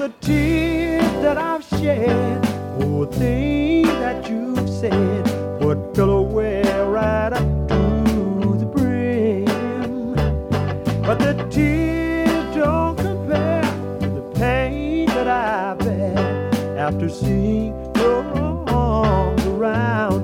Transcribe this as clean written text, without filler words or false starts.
the tears that I've shed, oh, things that you've said would fill away right up to the brim. But the tears don't compare to the pain that I've had after seeing your arms around